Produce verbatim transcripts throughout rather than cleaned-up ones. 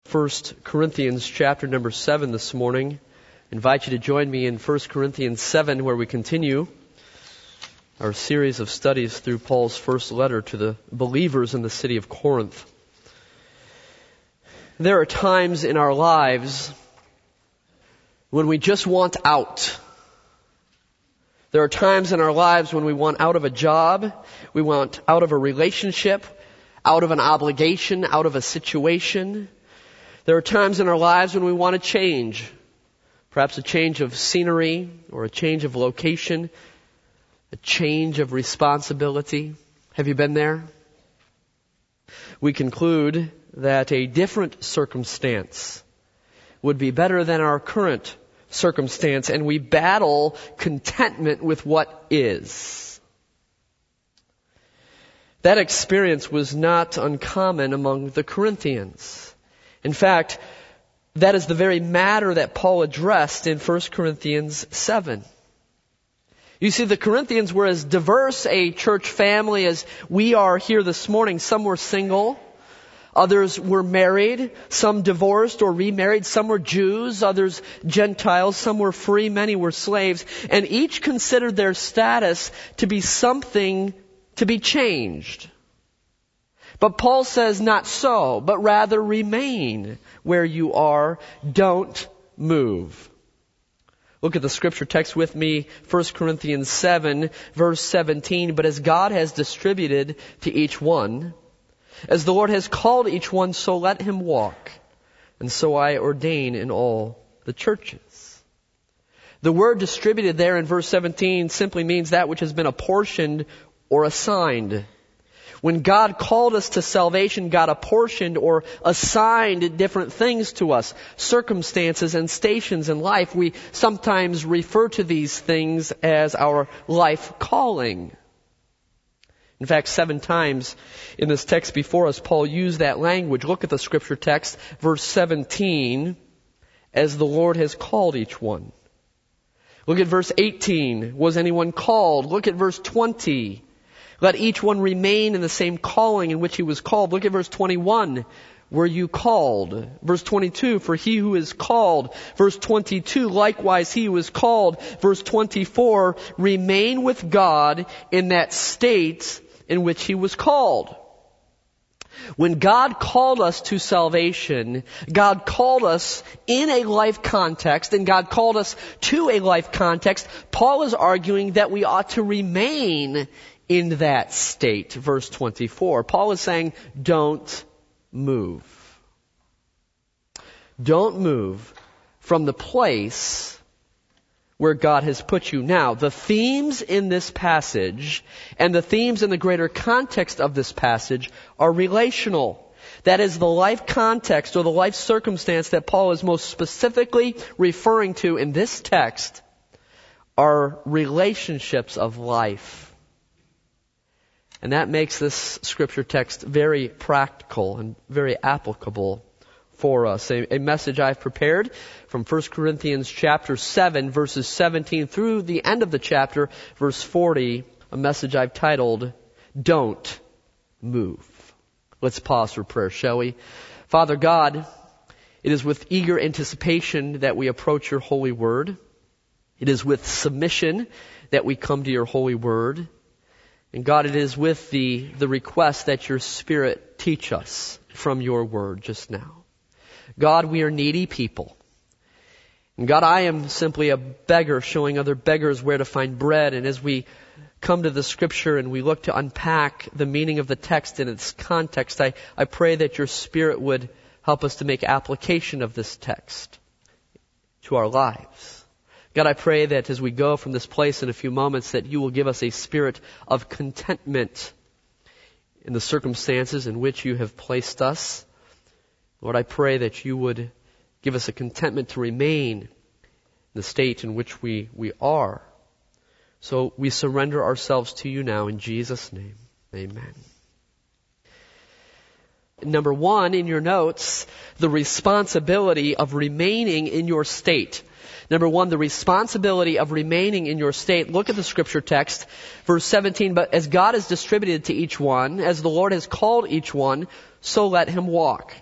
First Corinthians chapter number seven this morning. I invite you to join me in First Corinthians seven, where we continue our series of studies through Paul's first letter to the believers in the city of Corinth. There are times in our lives when we just want out. There are times in our lives when we want out of a job, we want out of a relationship, out of an obligation, out of a situation. There are times in our lives when we want to change. Perhaps a change of scenery or a change of location, a change of responsibility. Have you been there? We conclude that a different circumstance would be better than our current circumstance, and we battle contentment with what is. That experience was not uncommon among the Corinthians. In fact, that is the very matter that Paul addressed in First Corinthians seven. You see, the Corinthians were as diverse a church family as we are here this morning. Some were single. Others were married, some divorced or remarried, some were Jews, others Gentiles, some were free, many were slaves, and each considered their status to be something to be changed. But Paul says not so, but rather remain where you are, don't move. Look at the scripture text with me, First Corinthians seven, verse seventeen, but as God has distributed to each one, as the Lord has called each one, so let him walk. And so I ordain in all the churches. The word distributed there in verse seventeen simply means that which has been apportioned or assigned. When God called us to salvation, God apportioned or assigned different things to us, circumstances and stations in life. We sometimes refer to these things as our life calling. In fact, seven times in this text before us, Paul used that language. Look at the scripture text, verse seventeen, as the Lord has called each one. Look at verse eighteen, was anyone called? Look at verse twenty, let each one remain in the same calling in which he was called. Look at verse twenty-one, were you called? Verse twenty-two, for he who is called. Verse twenty-two, likewise he who is called. Verse twenty-four, remain with God in that state in which he was called. When God called us to salvation, God called us in a life context, and God called us to a life context. Paul is arguing that we ought to remain in that state. Verse twenty-four, Paul is saying, don't move. Don't move from the place where God has put you. Now, the themes in this passage and the themes in the greater context of this passage are relational. That is the life context or the life circumstance that Paul is most specifically referring to in this text are relationships of life. And that makes this scripture text very practical and very applicable for us. A, a message I've prepared from First Corinthians chapter seven, verses seventeen through the end of the chapter, verse forty, a message I've titled, Don't Move. Let's pause for prayer, shall we? Father God, it is with eager anticipation that we approach your holy word. It is with submission that we come to your holy word. And God, it is with the, the request that your Spirit teach us from your word just now. God, we are needy people. And God, I am simply a beggar showing other beggars where to find bread. And as we come to the scripture and we look to unpack the meaning of the text in its context, I, I pray that your Spirit would help us to make application of this text to our lives. God, I pray that as we go from this place in a few moments, that you will give us a spirit of contentment in the circumstances in which you have placed us. Lord, I pray that you would give us a contentment to remain in the state in which we, we are. So we surrender ourselves to you now in Jesus' name. Amen. Number one, in your notes, the responsibility of remaining in your state. Number one, the responsibility of remaining in your state. Look at the scripture text, verse seventeen. But as God has distributed to each one, as the Lord has called each one, so let him walk.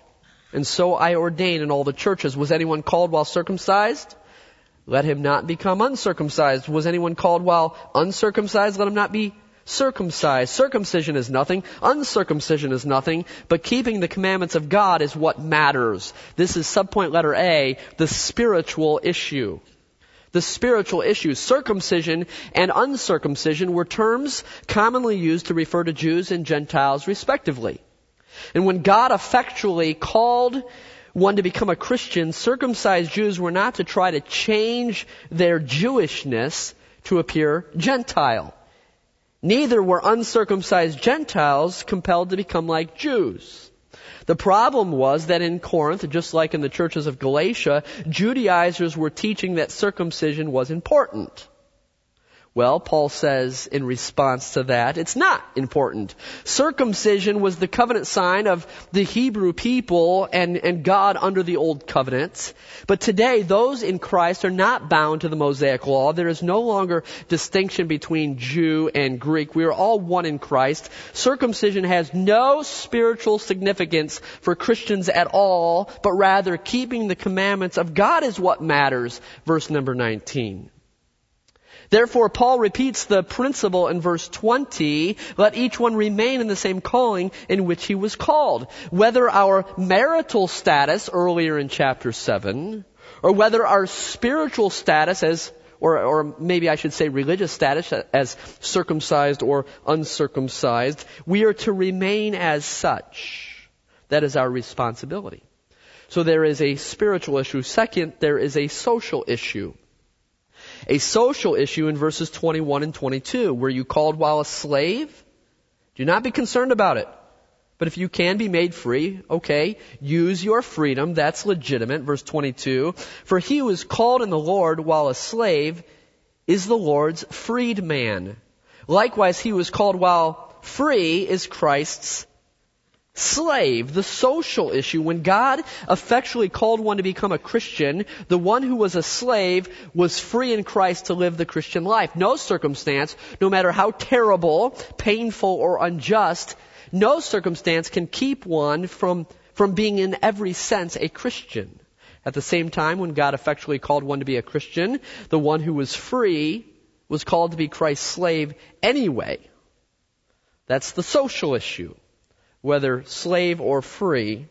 And so I ordain in all the churches. Was anyone called while circumcised? Let him not become uncircumcised. Was anyone called while uncircumcised? Let him not be circumcised. Circumcision is nothing. Uncircumcision is nothing. But keeping the commandments of God is what matters. This is subpoint letter A, the spiritual issue. The spiritual issue. Circumcision and uncircumcision were terms commonly used to refer to Jews and Gentiles respectively. And when God effectually called one to become a Christian, circumcised Jews were not to try to change their Jewishness to appear Gentile. Neither were uncircumcised Gentiles compelled to become like Jews. The problem was that in Corinth, just like in the churches of Galatia, Judaizers were teaching that circumcision was important. Well, Paul says in response to that, it's not important. Circumcision was the covenant sign of the Hebrew people and, and God under the old covenant. But today, those in Christ are not bound to the Mosaic law. There is no longer distinction between Jew and Greek. We are all one in Christ. Circumcision has no spiritual significance for Christians at all, but rather keeping the commandments of God is what matters. Verse number nineteen. Therefore, Paul repeats the principle in verse twenty, let each one remain in the same calling in which he was called. Whether our marital status earlier in chapter seven, or whether our spiritual status as, or, or maybe I should say religious status as circumcised or uncircumcised, we are to remain as such. That is our responsibility. So there is a spiritual issue. Second, there is a social issue. A social issue in verses twenty-one and twenty-two. Were you called while a slave? Do not be concerned about it. But if you can be made free, okay, use your freedom. That's legitimate. Verse twenty-two. For he who is called in the Lord while a slave is the Lord's freedman. Likewise, he who is called while free is Christ's slave. The social issue. When God effectually called one to become a Christian, the one who was a slave was free in Christ to live the Christian life. No circumstance, no matter how terrible, painful, or unjust, no circumstance can keep one from, from being in every sense a Christian. At the same time, when God effectually called one to be a Christian, the one who was free was called to be Christ's slave anyway. That's the social issue. Whether slave or free,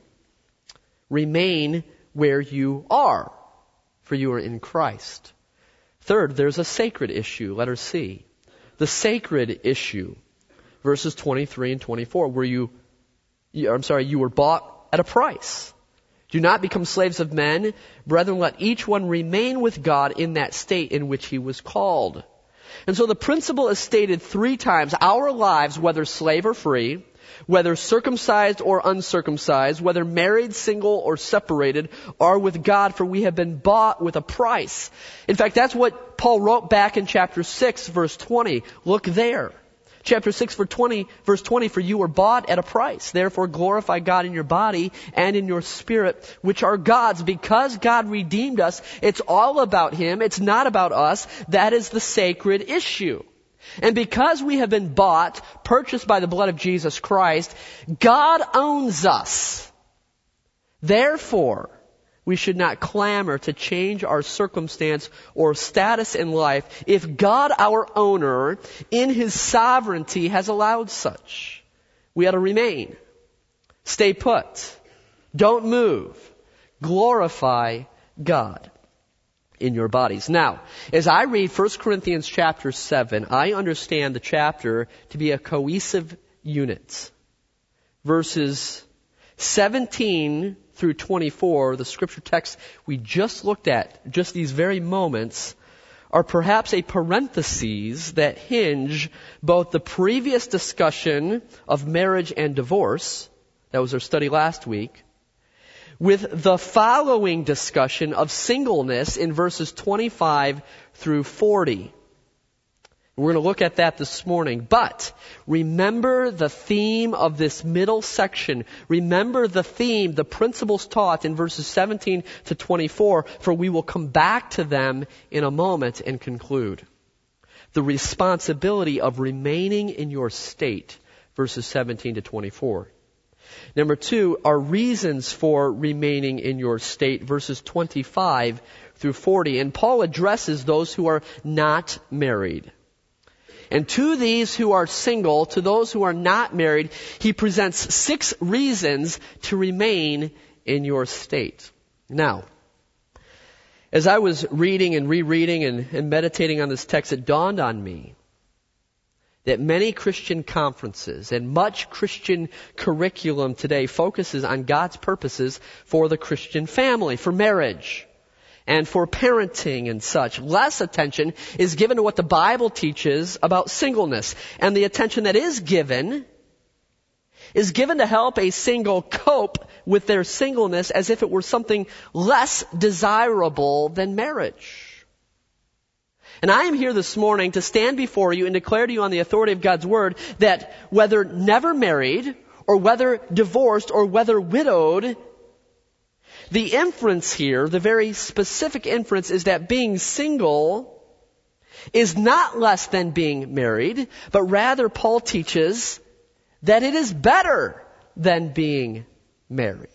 remain where you are, for you are in Christ. Third, there's a sacred issue, letter C. The sacred issue, verses twenty-three and twenty-four, where you, I'm sorry, you were bought at a price. Do not become slaves of men. Brethren, let each one remain with God in that state in which he was called. And so the principle is stated three times. Our lives, whether slave or free, whether circumcised or uncircumcised, whether married, single, or separated, are with God, for we have been bought with a price. In fact, that's what Paul wrote back in chapter six, verse twenty. Look there. Chapter six, verse twenty, verse twenty, for you were bought at a price. Therefore glorify God in your body and in your spirit, which are God's. Because God redeemed us, it's all about Him. It's not about us. That is the sacred issue. And because we have been bought, purchased by the blood of Jesus Christ, God owns us. Therefore, we should not clamor to change our circumstance or status in life if God, our owner, in His sovereignty has allowed such. We ought to remain. Stay put. Don't move. Glorify God in your bodies. Now, as I read First Corinthians chapter seven, I understand the chapter to be a cohesive unit. Verses seventeen through twenty-four, the scripture text we just looked at, just these very moments, are perhaps a parentheses that hinge both the previous discussion of marriage and divorce, that was our study last week, with the following discussion of singleness in verses twenty-five through forty. We're going to look at that this morning. But remember the theme of this middle section. Remember the theme, the principles taught in verses seventeen to twenty-four, for we will come back to them in a moment and conclude. The responsibility of remaining in your state, verses seventeen to twenty-four. Number two are reasons for remaining in your state, verses twenty-five through forty. And Paul addresses those who are not married. And to these who are single, to those who are not married, he presents six reasons to remain in your state. Now, as I was reading and rereading and, and meditating on this text, it dawned on me that many Christian conferences and much Christian curriculum today focuses on God's purposes for the Christian family, for marriage, and for parenting and such. Less attention is given to what the Bible teaches about singleness. And the attention that is given is given to help a single cope with their singleness as if it were something less desirable than marriage. And I am here this morning to stand before you and declare to you on the authority of God's Word that whether never married or whether divorced or whether widowed, the inference here, the very specific inference, is that being single is not less than being married, but rather Paul teaches that it is better than being married.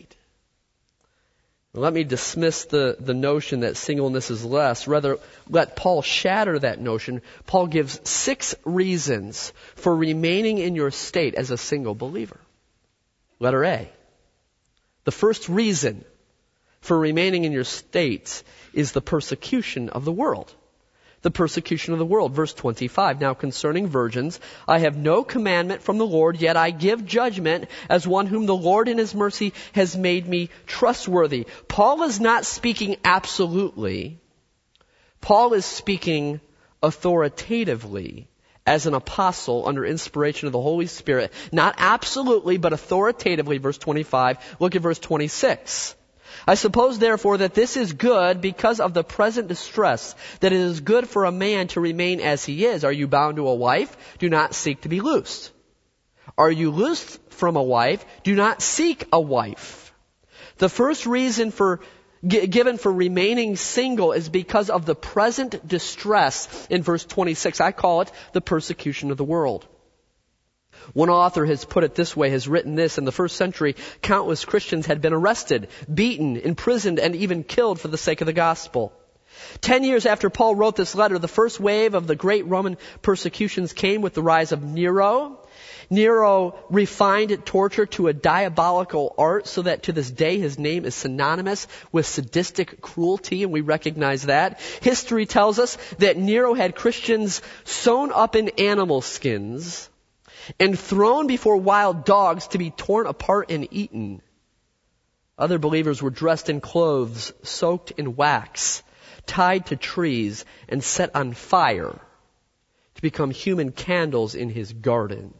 Let me dismiss the, the notion that singleness is less. Rather, let Paul shatter that notion. Paul gives six reasons for remaining in your state as a single believer. Letter A. The first reason for remaining in your state is the persecution of the world. The persecution of the world. Verse twenty-five. Now concerning virgins, I have no commandment from the Lord, yet I give judgment as one whom the Lord in His mercy has made me trustworthy. Paul is not speaking absolutely. Paul is speaking authoritatively as an apostle under inspiration of the Holy Spirit. Not absolutely, but authoritatively. Verse twenty-five. Look at verse twenty-six. I suppose, therefore, that this is good because of the present distress, that it is good for a man to remain as he is. Are you bound to a wife? Do not seek to be loosed. Are you loosed from a wife? Do not seek a wife. The first reason for g- given for remaining single is because of the present distress in verse twenty-six. I call it the persecution of the world. One author has put it this way, has written this: in the first century, countless Christians had been arrested, beaten, imprisoned, and even killed for the sake of the gospel. Ten years after Paul wrote this letter, the first wave of the great Roman persecutions came with the rise of Nero. Nero refined torture to a diabolical art so that to this day his name is synonymous with sadistic cruelty, and we recognize that. History tells us that Nero had Christians sewn up in animal skins and thrown before wild dogs to be torn apart and eaten. Other believers were dressed in clothes soaked in wax, tied to trees, and set on fire to become human candles in his garden.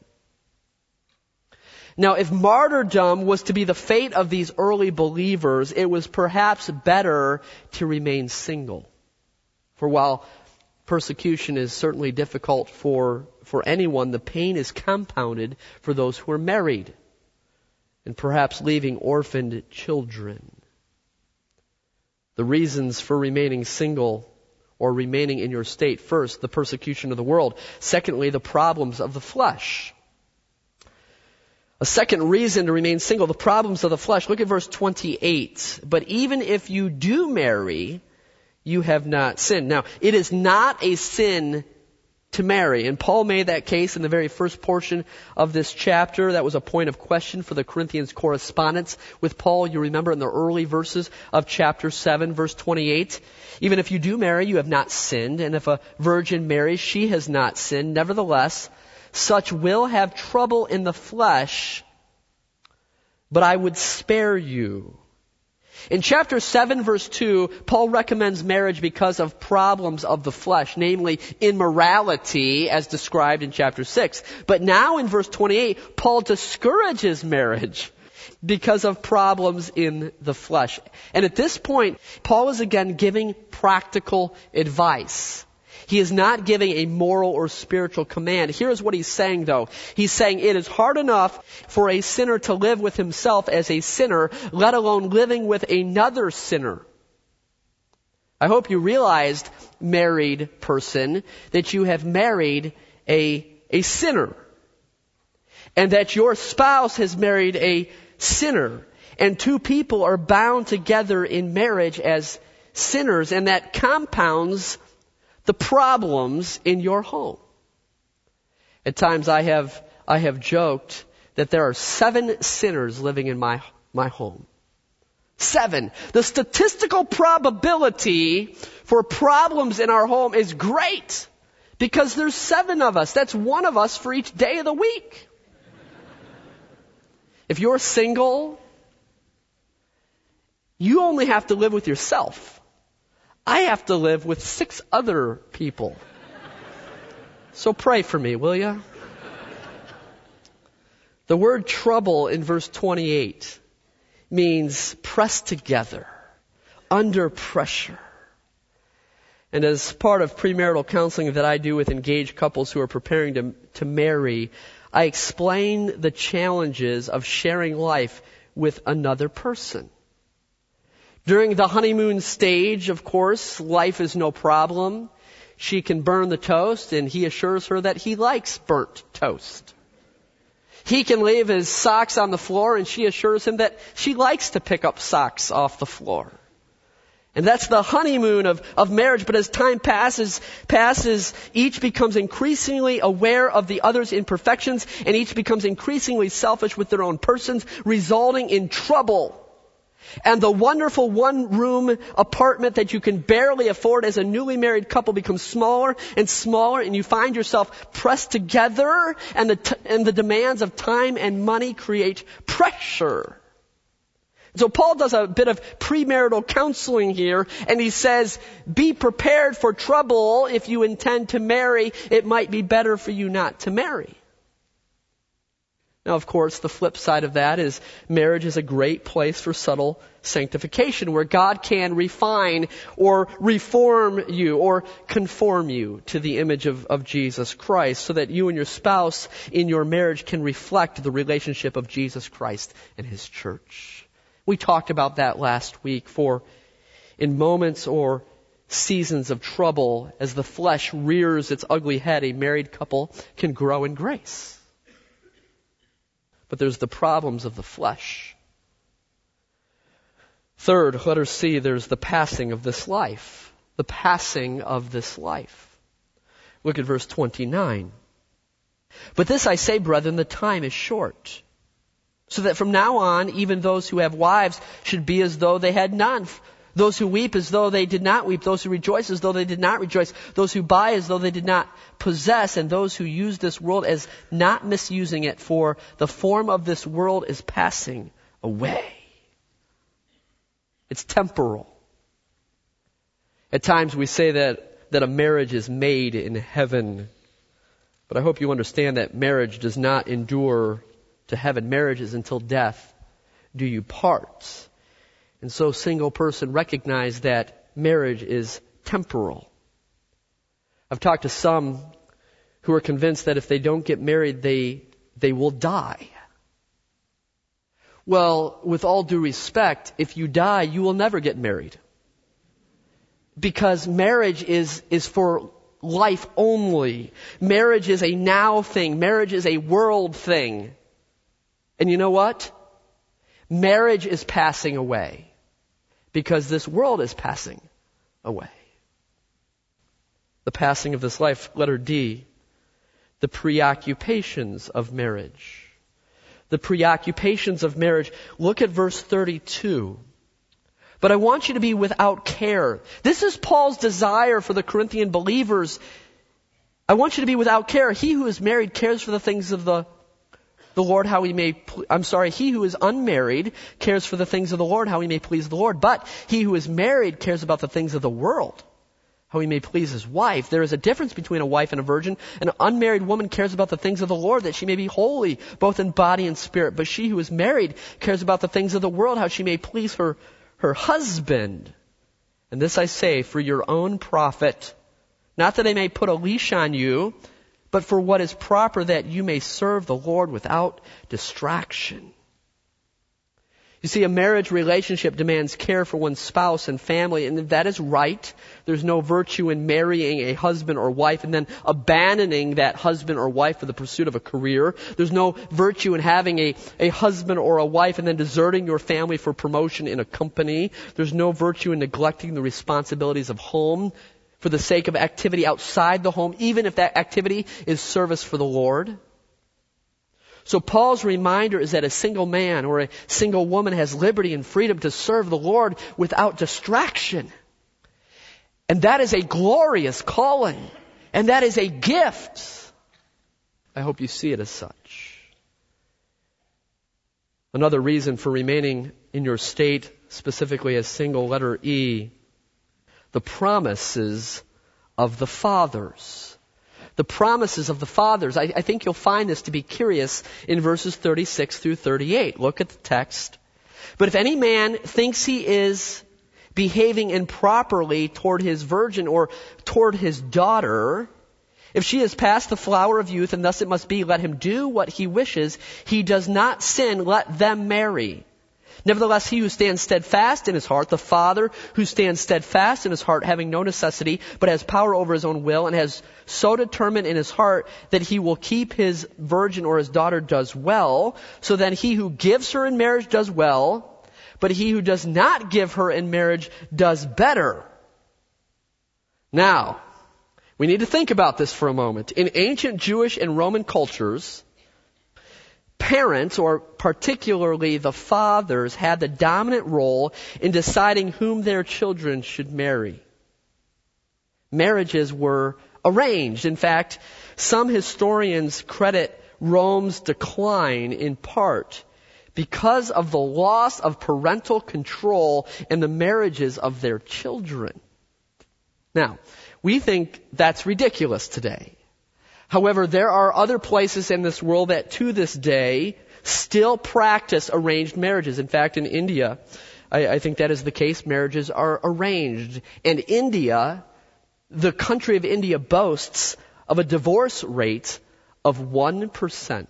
Now, if martyrdom was to be the fate of these early believers, it was perhaps better to remain single. For while persecution is certainly difficult for, for anyone, the pain is compounded for those who are married and perhaps leaving orphaned children. The reasons for remaining single or remaining in your state: first, the persecution of the world. Secondly, the problems of the flesh. A second reason to remain single, the problems of the flesh. Look at verse twenty-eight. But even if you do marry, you have not sinned. Now, it is not a sin to marry. And Paul made that case in the very first portion of this chapter. That was a point of question for the Corinthians' correspondence with Paul. You remember in the early verses of chapter seven, verse twenty-eight. Even if you do marry, you have not sinned. And if a virgin marries, she has not sinned. Nevertheless, such will have trouble in the flesh, but I would spare you. In chapter seven, verse two, Paul recommends marriage because of problems of the flesh, namely immorality, as described in chapter six. But now in verse twenty-eight, Paul discourages marriage because of problems in the flesh. And at this point, Paul is again giving practical advice. He is not giving a moral or spiritual command. Here's what he's saying, though. He's saying it is hard enough for a sinner to live with himself as a sinner, let alone living with another sinner. I hope you realized, married person, that you have married a, a sinner. and that your spouse has married a sinner, and two people are bound together in marriage as sinners, and that compounds the problems in your home. At times I have I have joked that there are seven sinners living in my my home. Seven. The statistical probability for problems in our home is great because there's seven of us. That's one of us for each day of the week. If you're single, you only have to live with yourself. I have to live with six other people. So pray for me, will you? The word trouble in verse twenty-eight means pressed together, under pressure. And as part of premarital counseling that I do with engaged couples who are preparing to, to marry, I explain the challenges of sharing life with another person. During the honeymoon stage, of course, life is no problem. She can burn the toast, and he assures her that he likes burnt toast. He can leave his socks on the floor, and she assures him that she likes to pick up socks off the floor. And that's the honeymoon of, of marriage. But as time passes, passes, each becomes increasingly aware of the other's imperfections, and each becomes increasingly selfish with their own persons, resulting in trouble. And the wonderful one-room apartment that you can barely afford as a newly married couple becomes smaller and smaller, and you find yourself pressed together, and the t- and the demands of time and money create pressure. So Paul does a bit of premarital counseling here, and he says, be prepared for trouble if you intend to marry. It might be better for you not to marry. Now, of course, the flip side of that is marriage is a great place for subtle sanctification, where God can refine or reform you or conform you to the image of, of Jesus Christ, so that you and your spouse in your marriage can reflect the relationship of Jesus Christ and His church. We talked about that last week, for in moments or seasons of trouble, as the flesh rears its ugly head, a married couple can grow in grace. But there's the problems of the flesh. Third, letter C, there's the passing of this life. The passing of this life. Look at verse twenty-nine. But this I say, brethren, the time is short. So that from now on, even those who have wives should be as though they had none. Those who weep as though they did not weep. Those who rejoice as though they did not rejoice. Those who buy as though they did not possess. And those who use this world as not misusing it. For the form of this world is passing away. It's temporal. At times we say that, that a marriage is made in heaven. But I hope you understand that marriage does not endure to heaven. Marriage is until death do you part. And so single person recognize that marriage is temporal. I've talked to some who are convinced that if they don't get married, they they will die. Well, with all due respect, if you die, you will never get married. Because marriage is, is for life only. Marriage is a now thing. Marriage is a world thing. And you know what? Marriage is passing away. Because this world is passing away. The passing of this life. Letter D. The preoccupations of marriage. The preoccupations of marriage. Look at verse thirty-two. But I want you to be without care. This is Paul's desire for the Corinthian believers. I want you to be without care. He who is married cares for the things of the The Lord, how he may, I'm sorry, he who is unmarried cares for the things of the Lord, how he may please the Lord. But he who is married cares about the things of the world, how he may please his wife. There is a difference between a wife and a virgin. An unmarried woman cares about the things of the Lord, that she may be holy, both in body and spirit. But she who is married cares about the things of the world, how she may please her, her husband. And this I say for your own profit, not that I may put a leash on you, but for what is proper, that you may serve the Lord without distraction. You see, a marriage relationship demands care for one's spouse and family, and if that is right, there's no virtue in marrying a husband or wife and then abandoning that husband or wife for the pursuit of a career. There's no virtue in having a, a husband or a wife and then deserting your family for promotion in a company. There's no virtue in neglecting the responsibilities of home for the sake of activity outside the home, even if that activity is service for the Lord. So Paul's reminder is that a single man or a single woman has liberty and freedom to serve the Lord without distraction. And that is a glorious calling. And that is a gift. I hope you see it as such. Another reason for remaining in your state, specifically as single, letter E, the promises of the fathers. The promises of the fathers. I, I think you'll find this to be curious in verses thirty-six through thirty-eight. Look at the text. But if any man thinks he is behaving improperly toward his virgin or toward his daughter, if she is past the flower of youth, and thus it must be, let him do what he wishes. He does not sin, let them marry. Nevertheless, he who stands steadfast in his heart, the father who stands steadfast in his heart, having no necessity, but has power over his own will, and has so determined in his heart that he will keep his virgin or his daughter, does well. So then he who gives her in marriage does well, but he who does not give her in marriage does better. Now, we need to think about this for a moment. In ancient Jewish and Roman cultures, parents, or particularly the fathers, had the dominant role in deciding whom their children should marry. Marriages were arranged. In fact, some historians credit Rome's decline in part because of the loss of parental control in the marriages of their children. Now, we think that's ridiculous today. However, there are other places in this world that to this day still practice arranged marriages. In fact, in India, I, I think that is the case. Marriages are arranged. And India, the country of India, boasts of a divorce rate of one percent.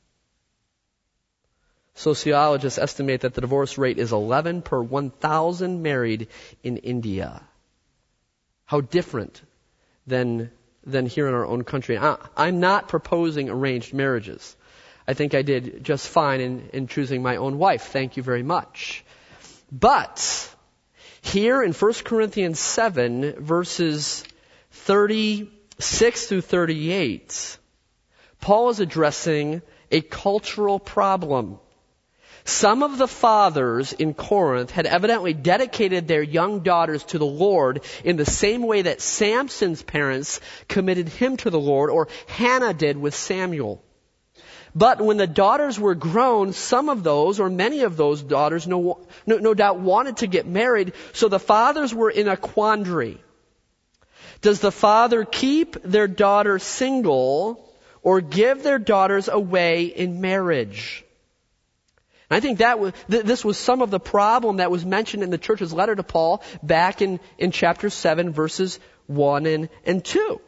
Sociologists estimate that the divorce rate is eleven per one thousand married in India. How different than than here in our own country. I, I'm not proposing arranged marriages. I think I did just fine in, in choosing my own wife. Thank you very much. But here in First Corinthians seven, verses thirty-six through thirty-eight, Paul is addressing a cultural problem. Some of the fathers in Corinth had evidently dedicated their young daughters to the Lord in the same way that Samson's parents committed him to the Lord, or Hannah did with Samuel. But when the daughters were grown, some of those, or many of those daughters, no, no, no doubt wanted to get married, so the fathers were in a quandary. Does the father keep their daughter single or give their daughters away in marriage? I think that was, th- this was some of the problem that was mentioned in the church's letter to Paul back in, in chapter seven, verses one and, and two.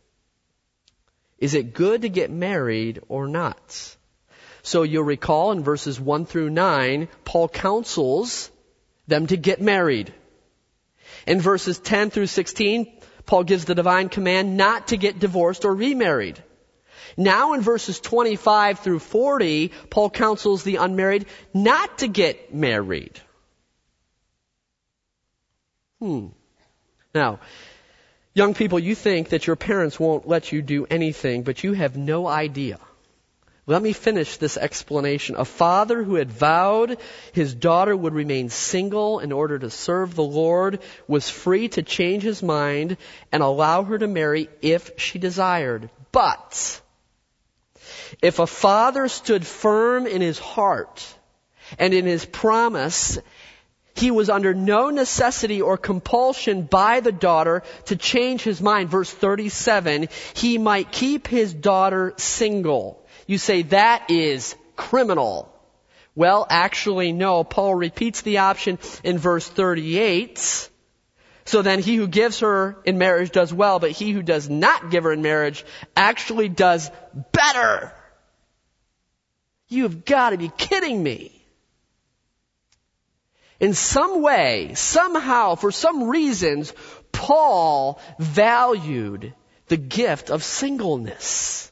Is it good to get married or not? So you'll recall in verses one through nine, Paul counsels them to get married. In verses ten through sixteen, Paul gives the divine command not to get divorced or remarried. Now in verses twenty-five through forty, Paul counsels the unmarried not to get married. Hmm. Now, young people, you think that your parents won't let you do anything, but you have no idea. Let me finish this explanation. A father who had vowed his daughter would remain single in order to serve the Lord was free to change his mind and allow her to marry if she desired. But if a father stood firm in his heart and in his promise, he was under no necessity or compulsion by the daughter to change his mind. Verse thirty-seven, he might keep his daughter single. You say, that is criminal. Well, actually, no. Paul repeats the option in verse thirty-eight. So then he who gives her in marriage does well, but he who does not give her in marriage actually does better. You've got to be kidding me. In some way, somehow, for some reasons, Paul valued the gift of singleness.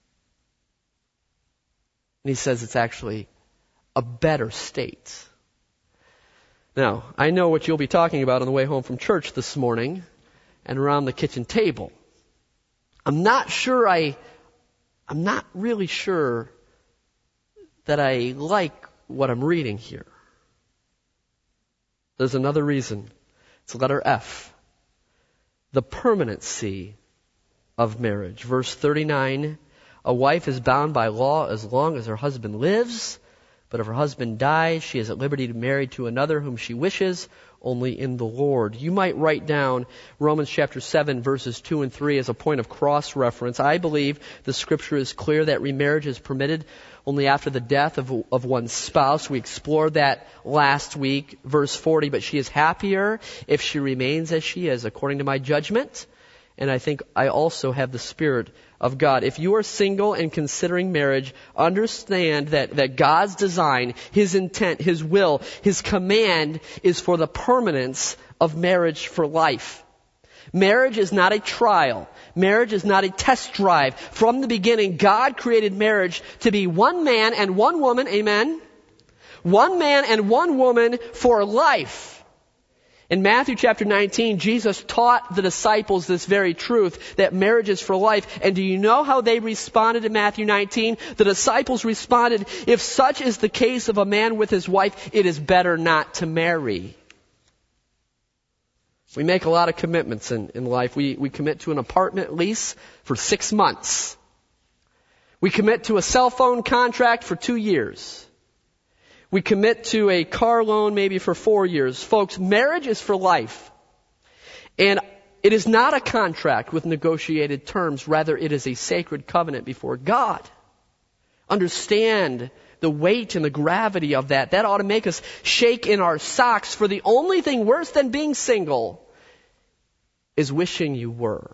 And he says it's actually a better state. Now, I know what you'll be talking about on the way home from church this morning and around the kitchen table. I'm not sure I, I'm not really sure that I like what I'm reading here. There's another reason. It's letter F. The permanency of marriage. Verse thirty-nine, a wife is bound by law as long as her husband lives, but if her husband dies, she is at liberty to marry to another whom she wishes, only in the Lord. You might write down Romans chapter seven, verses two and three as a point of cross-reference. I believe the scripture is clear that remarriage is permitted only after the death of, of one's spouse. We explored that last week, verse forty, but she is happier if she remains as she is, according to my judgment. And I think I also have the Spirit of God. If you are single and considering marriage, understand that, that God's design, His intent, His will, His command is for the permanence of marriage for life. Marriage is not a trial. Marriage is not a test drive. From the beginning, God created marriage to be one man and one woman, amen? One man and one woman for life. In Matthew chapter nineteen, Jesus taught the disciples this very truth, that marriage is for life. And do you know how they responded in Matthew nineteen? The disciples responded, if such is the case of a man with his wife, it is better not to marry. We make a lot of commitments in, in life. We, we commit to an apartment lease for six months. We commit to a cell phone contract for two years. We commit to a car loan maybe for four years. Folks, marriage is for life. And it is not a contract with negotiated terms. Rather, it is a sacred covenant before God. Understand the weight and the gravity of that. That ought to make us shake in our socks, for the only thing worse than being single is wishing you were.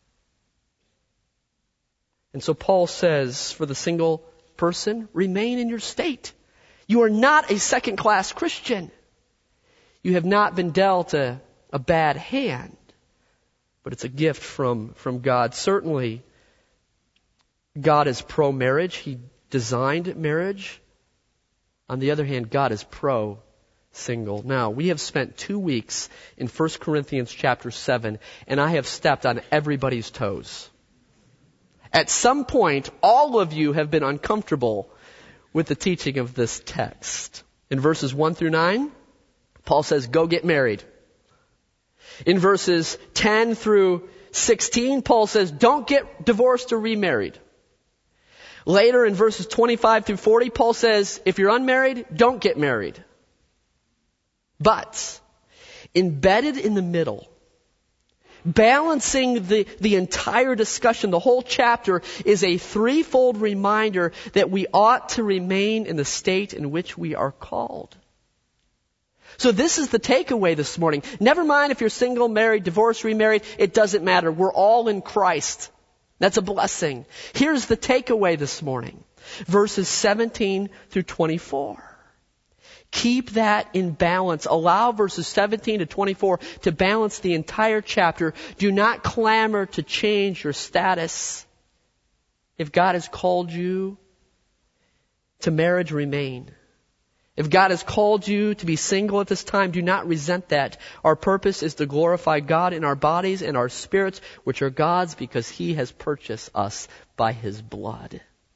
And so Paul says, for the single person, remain in your state. You are not a second-class Christian. You have not been dealt a, a bad hand, but it's a gift from, from God. Certainly, God is pro-marriage. He designed marriage. On the other hand, God is pro-single. Now, we have spent two weeks in First Corinthians chapter seven, and I have stepped on everybody's toes. At some point, all of you have been uncomfortable with the teaching of this text. In verses one through nine, Paul says, go get married. In verses ten through sixteen, Paul says, don't get divorced or remarried. Later in verses twenty-five through forty, Paul says, if you're unmarried, don't get married. But embedded in the middle, balancing the, the entire discussion, the whole chapter, is a threefold reminder that we ought to remain in the state in which we are called. So this is the takeaway this morning. Never mind if you're single, married, divorced, remarried, it doesn't matter. We're all in Christ. That's a blessing. Here's the takeaway this morning. Verses seventeen through twenty-four. Keep that in balance. Allow verses seventeen to twenty-four to balance the entire chapter. Do not clamor to change your status. If God has called you to marriage, remain. If God has called you to be single at this time, do not resent that. Our purpose is to glorify God in our bodies and our spirits, which are God's, because He has purchased us by His blood.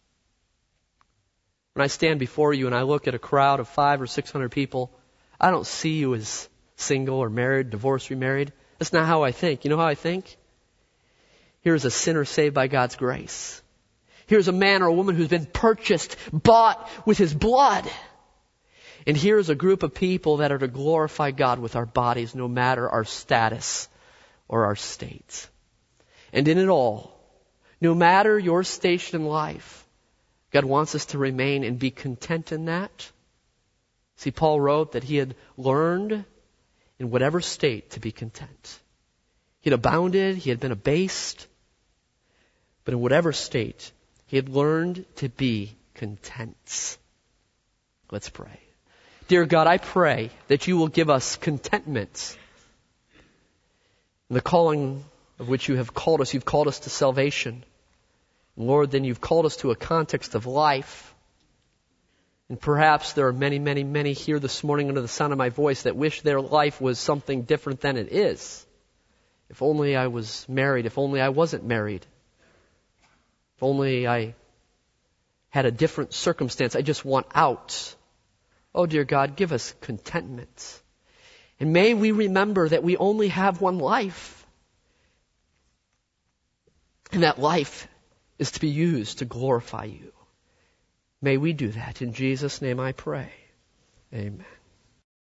When I stand before you and I look at a crowd of five or six hundred people, I don't see you as single or married, divorced, remarried. That's not how I think. You know how I think? Here's a sinner saved by God's grace. Here's a man or a woman who's been purchased, bought with His blood. And here's a group of people that are to glorify God with our bodies, no matter our status or our state. And in it all, no matter your station in life, God wants us to remain and be content in that. See, Paul wrote that he had learned in whatever state to be content. He had abounded, he had been abased, but in whatever state, he had learned to be content. Let's pray. Dear God, I pray that you will give us contentment in the calling of which you have called us. You've called us to salvation. Lord, then you've called us to a context of life. And perhaps there are many, many, many here this morning under the sound of my voice that wish their life was something different than it is. If only I was married. If only I wasn't married. If only I had a different circumstance. I just want out. Oh, dear God, give us contentment. And may we remember that we only have one life. And that life is to be used to glorify you. May we do that. In Jesus' name I pray. Amen.